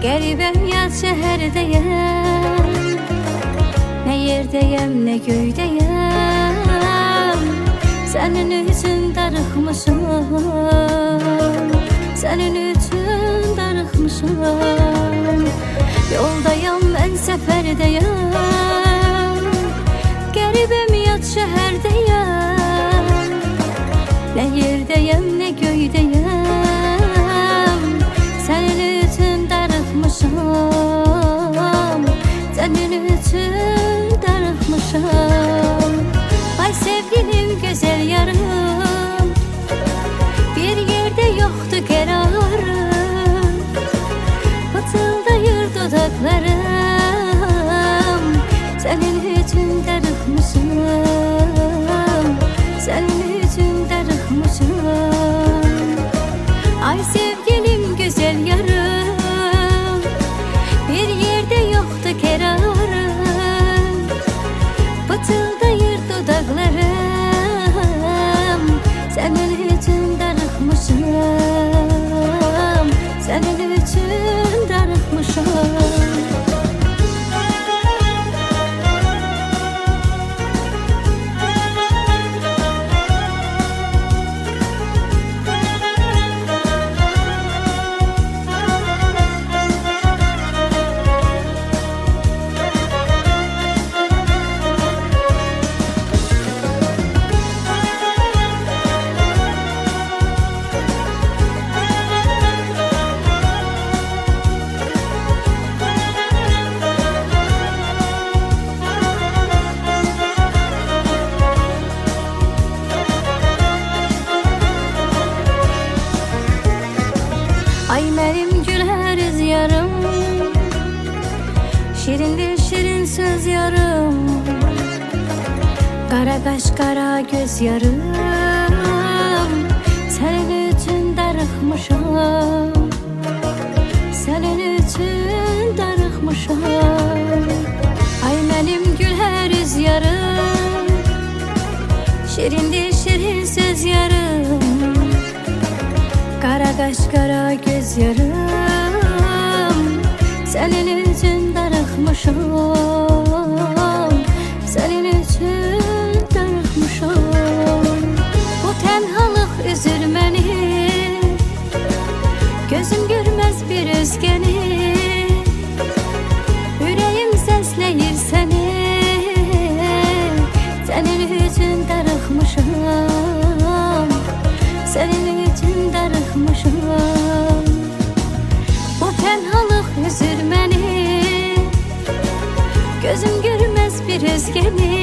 Qəribəm yad şəhərdəyəm, nə yerdəyəm, nə göydəyəm. Sənin üçün darıxmışam, sənin üçün darıxmışam. Yoldayam, mən səfərdəyəm, qəribəm yad şəhərdəyəm, nə yerdəyəm, nə göydəyəm. Sənin üçün darıxmışam, sənin üçün darıxmışam. Ay sevgilim, gözəl yarım, bir yerdə yoxdur qərarım. Pıtıldayır dodaqlarım, sənin üçün darıxmışam, sənin üçün darıxmışam. Ay sevgilim, gözəl yarım, bir yerdə yoxdur qərarım. Pıtıldayır dodaqlarım, sənin üçün darıxmışam, sənin üçün darıxmışam. Ay mənim gülər üz yarım, şirindir şirin söz yarım. Qara qaş, qara göz yarım, sənin üçün darıxmışam, sənin üçün darıxmışam. Ay mənim gülər üz yarım, şirindir şirin söz yarım. Qara qaş, qara göz yarım, sənin üçün darıxmışam, sənin üçün darıxmışam. Bu tənhalıq üzür məni, gözüm görməz bir özgəni. Ürəyim səsləyir səni, sənin üçün darıxmışam, sənin üçün darıxmışam. Bu tənhalıq üzür məni, gözüm görməz bir özgəni.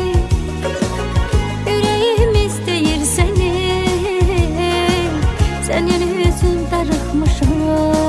Ürəyim istəyir səni, sənin üçün darıxmışam.